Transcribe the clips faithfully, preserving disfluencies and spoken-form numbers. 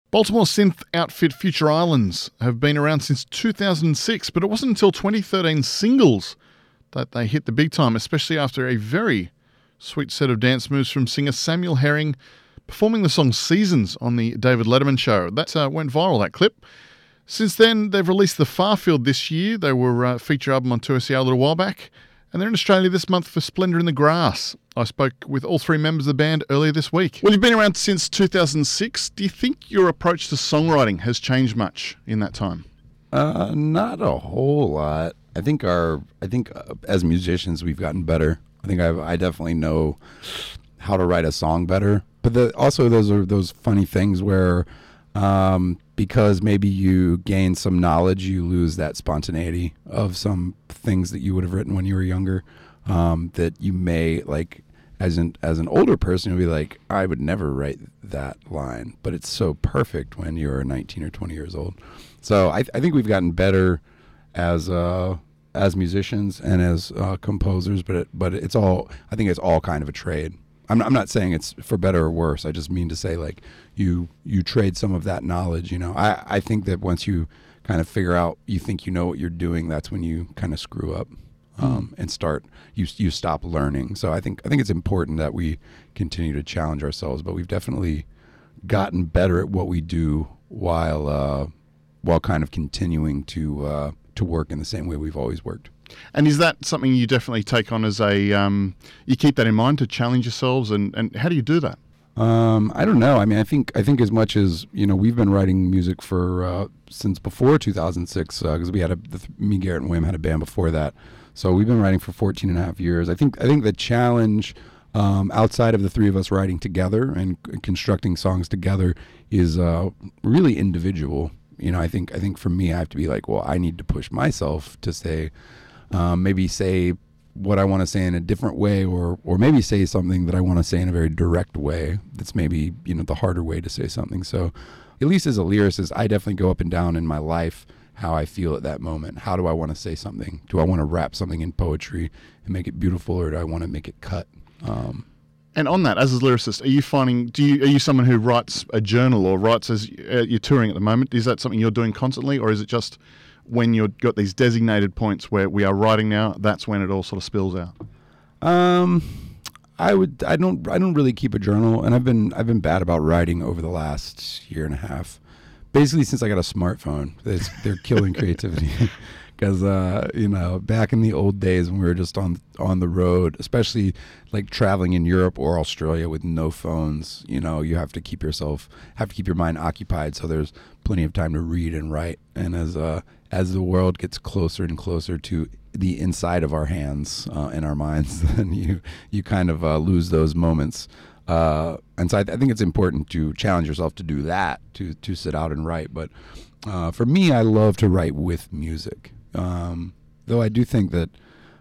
Baltimore synth outfit Future Islands have been around since two thousand six, but it wasn't until twenty thirteen Singles that they hit the big time, especially after a very sweet set of dance moves from singer Samuel Herring performing the song Seasons on the David Letterman show. That uh, went viral, that clip. Since then, they've released The Farfield this year. They were a uh, feature album on two S E A a little while back, and they're in Australia this month for Splendour in the Grass. I spoke with all three members of the band earlier this week. Well, you've been around since two thousand six. Do you think your approach to songwriting has changed much in that time? Uh, not a whole lot. I think our, I think uh, as musicians we've gotten better. I think I've, I definitely know how to write a song better. But the, also those are those funny things where, um, because maybe you gain some knowledge, you lose that spontaneity of some things that you would have written when you were younger. Um, that you may like as an as an older person, you'll be like, I would never write that line, but it's so perfect when you're nineteen or twenty years old. So I, I think we've gotten better as uh, as musicians and as uh, composers, but it, but it's all I think it's all kind of a trade. I'm I'm not saying it's for better or worse. I just mean to say like you you trade some of that knowledge. You know, I I think that once you kind of figure out you think you know what you're doing, that's when you kind of screw up. Um, and start you you stop learning. So I think I think it's important that we continue to challenge ourselves, but we've definitely gotten better at what we do while uh, while kind of continuing to uh, to work in the same way we've always worked. And is that something you definitely take on as a um, you keep that in mind to challenge yourselves, and, and how do you do that? Um, I don't know. I mean, I think I think as much as you know, we've been writing music for uh, since before two thousand six because uh, we had a the, me, Garrett, and Wim had a band before that. So we've been writing for fourteen and a half years. I think I think the challenge um, outside of the three of us writing together and c- constructing songs together is uh, really individual. You know, I think I think for me, I have to be like, well, I need to push myself to say, um, maybe say what I want to say in a different way, or or maybe say something that I want to say in a very direct way. That's maybe, you know, the harder way to say something. So at least as a lyricist, I definitely go up and down in my life how I feel at that moment. How do I want to say something? Do I want to wrap something in poetry and make it beautiful, or do I want to make it cut? Um, and on that, as a lyricist, are you finding, do you, are you someone who writes a journal or writes as uh, you're touring at the moment? Is that something you're doing constantly, or is it just when you've got these designated points where we are writing now, that's when it all sort of spills out? Um, I would, I don't, I don't really keep a journal, and I've been, I've been bad about writing over the last year and a half. Basically, since I got a smartphone, it's, they're killing creativity. Because uh, you know, back in the old days when we were just on on the road, especially like traveling in Europe or Australia with no phones, you know, you have to keep yourself have to keep your mind occupied. So there's plenty of time to read and write. And as uh, as the world gets closer and closer to the inside of our hands uh, and our minds, then you you kind of uh, lose those moments. Uh, and so I, th- I think it's important to challenge yourself to do that, to to sit out and write. But uh, for me, I love to write with music. Um, though I do think that,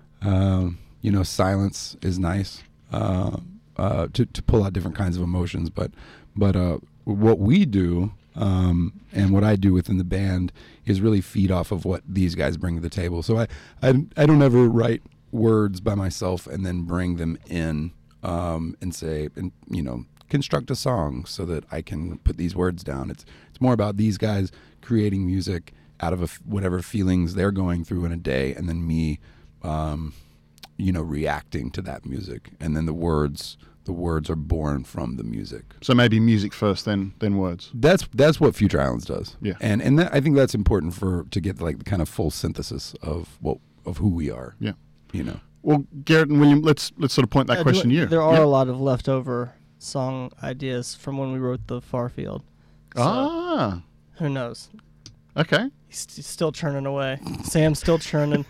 um, you know, silence is nice uh, uh, to to pull out different kinds of emotions. But but uh, what we do um, and what I do within the band is really feed off of what these guys bring to the table. So I I, I don't ever write words by myself and then bring them in. Um, and say, and you know, construct a song so that I can put these words down. It's it's more about these guys creating music out of a f- whatever feelings they're going through in a day, and then me, um, you know, reacting to that music, and then the words, the words are born from the music. So maybe music first, then then words. That's that's what Future Islands does. Yeah, and and that, I think that's important for to get like the kind of full synthesis of what of who we are. Yeah, you know. Well, Garrett and William, let's let's sort of point that yeah, question to you. There are yeah. a lot of leftover song ideas from when we wrote the Farfield. So ah. Who knows? Okay. He's, he's still churning away. Sam's still churning.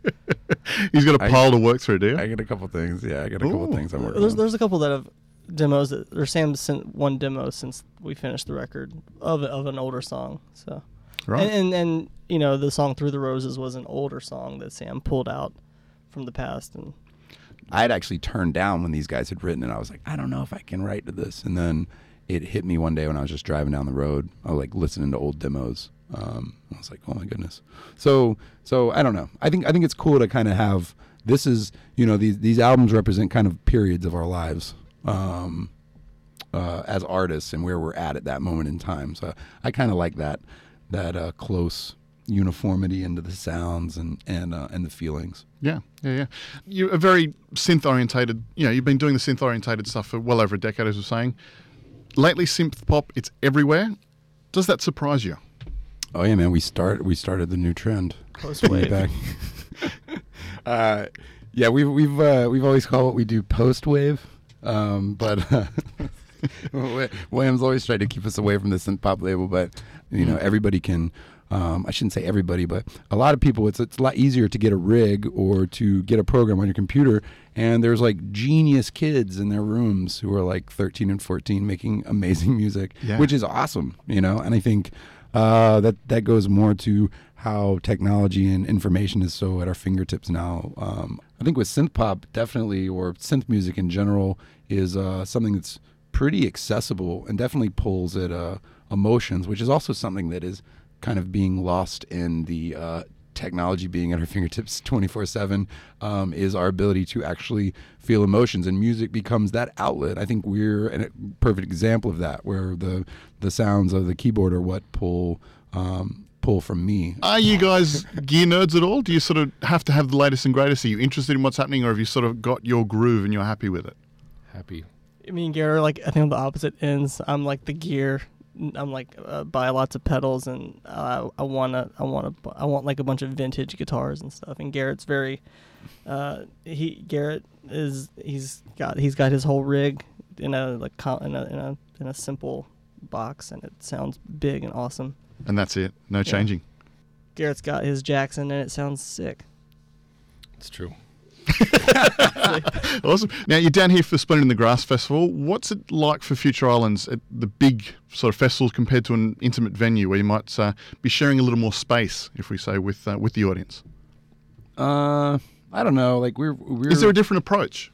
He's got a pile I, to work through, do you? I got a couple things. Yeah, I got a Ooh. couple things I'm working there's, on. There's a couple that have demos, that, or Sam's sent one demo since we finished the record of of an older song. So, right. And, and, and you know, the song Through the Roses was an older song that Sam pulled out from the past. And I had actually turned down when these guys had written it. I was like, I don't know if I can write to this. And then it hit me one day when I was just driving down the road. I was like listening to old demos. Um, I was like, oh my goodness. So, so I don't know. I think, I think it's cool to kind of have, this is, you know, these, these albums represent kind of periods of our lives. Um, uh, as artists and where we're at at that moment in time. So I kind of like that that uh, close uniformity into the sounds and and uh, and the feelings. Yeah, yeah, yeah. You're a very synth orientated. You know, you've been doing the synth orientated stuff for well over a decade, as we're saying. Lately, synth pop, it's everywhere. Does that surprise you? Oh yeah, man. We start we started the new trend. Post-wave. Back. uh, yeah, we've we've uh, we've always called what we do post wave, um, but uh, Williams always tried to keep us away from the synth pop label. But you know, everybody can. Um, I shouldn't say everybody, but a lot of people, it's, it's a lot easier to get a rig or to get a program on your computer. And there's like genius kids in their rooms who are like thirteen and fourteen making amazing music, yeah. which is awesome, you know? And I think uh, that, that goes more to how technology and information is so at our fingertips now. Um, I think with synth pop, definitely, or synth music in general, is uh, something that's pretty accessible and definitely pulls at uh, emotions, which is also something that is kind of being lost in the uh, technology being at our fingertips twenty-four seven, um, is our ability to actually feel emotions, and music becomes that outlet. I think we're a perfect example of that, where the the sounds of the keyboard are what pull um, pull from me. Are you guys gear nerds at all? Do you sort of have to have the latest and greatest? Are you interested in what's happening, or have you sort of got your groove and you're happy with it? Happy. Me and Garrett are like, I think on the opposite ends. I'm like the gear. I'm like uh, buy lots of pedals, and uh, I wanna I wanna I want like a bunch of vintage guitars and stuff. And Garrett's very uh, he Garrett is he's got he's got his whole rig in a like in a in a in a simple box, and it sounds big and awesome. And that's it. No Yeah. changing. Garrett's got his Jackson, and it sounds sick. It's true. Awesome. Now, you're down here for Splendid in the Grass Festival. What's it like for Future Islands at the big sort of festivals compared to an intimate venue where you might uh, be sharing a little more space, if we say, with uh, with the audience? Uh, I don't know. Like we're, we're Is there a different approach?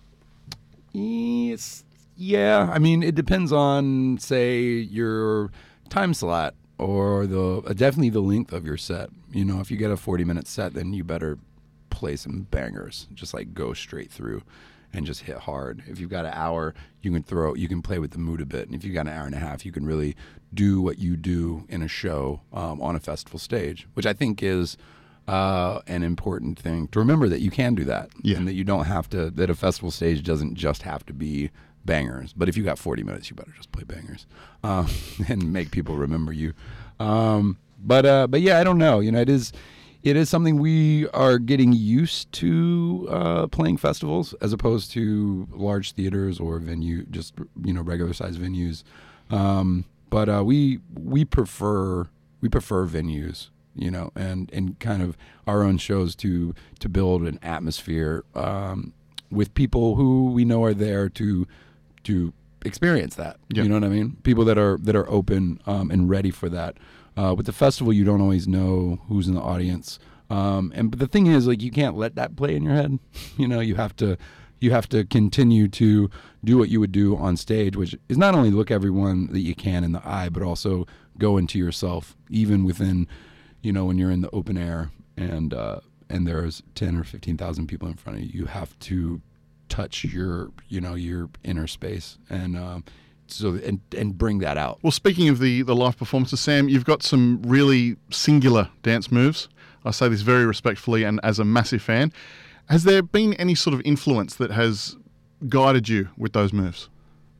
It's, yeah, I mean, it depends on, say, your time slot or the uh, definitely the length of your set. You know, if you get a forty-minute set, then you better play some bangers. Just like go straight through and just hit hard. If you've got an hour, you can throw, you can play with the mood a bit. And if you've got an hour and a half, you can really do what you do in a show um, on a festival stage, which I think is uh, an important thing to remember, that you can do that. Yeah. And that you don't have to, that a festival stage doesn't just have to be bangers. But if you got forty minutes, you better just play bangers um, and make people remember you. Um, but uh, but yeah, I don't know. You know, it is it is something we are getting used to uh, playing festivals as opposed to large theaters or venue, just you know regular size venues. Um, but uh, we we prefer we prefer venues. You know, and, and kind of our own shows to to build an atmosphere um, with people who we know are there to to experience that. Yep. You know what I mean? People that are that are open um, and ready for that. Uh, with the festival, you don't always know who's in the audience, um, and but the thing is, like, you can't let that play in your head. You know, you have to you have to continue to do what you would do on stage, which is not only look everyone that you can in the eye, but also go into yourself, even within. You know, when you're in the open air and uh, and there's ten or fifteen thousand people in front of you, you have to touch your, you know, your inner space and um, so and and bring that out. Well, speaking of the, the live performances, Sam, you've got some really singular dance moves. I say this very respectfully and as a massive fan. Has there been any sort of influence that has guided you with those moves?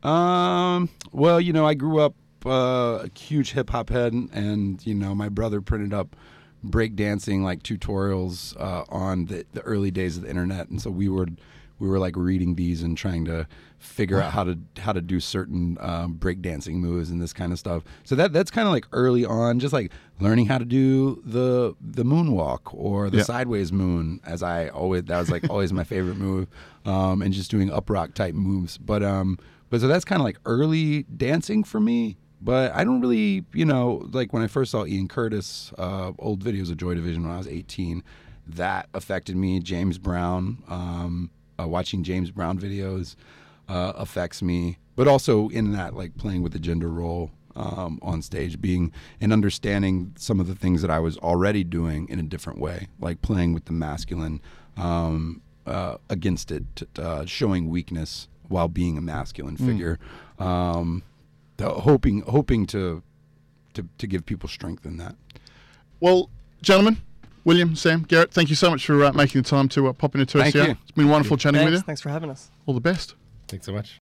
Um. Well, you know, I grew up Uh, a huge hip hop head, and you know my brother printed up breakdancing like tutorials uh, on the, the early days of the internet, and so we were we were like reading these and trying to figure wow. out how to how to do certain um, breakdancing moves and this kind of stuff. So that that's kind of like early on, just like learning how to do the the moonwalk or the yep. sideways moon, as I always that was like always my favorite move, um, and just doing up rock type moves. But um, but so that's kind of like early dancing for me. But I don't really, you know, like when I first saw Ian Curtis, uh, old videos of Joy Division when I was eighteen, that affected me. James Brown, um, uh, watching James Brown videos uh, affects me. But also in that, like playing with the gender role um, on stage, being and understanding some of the things that I was already doing in a different way, like playing with the masculine um, uh, against it, uh, showing weakness while being a masculine figure, mm. um, the, hoping hoping to, to to give people strength in that. Well, gentlemen, William, Sam, Garrett, thank you so much for uh, making the time to uh, pop into Thank T S C R. you. It's been wonderful chatting Thanks, with you. thanks for having us. All the best. Thanks so much.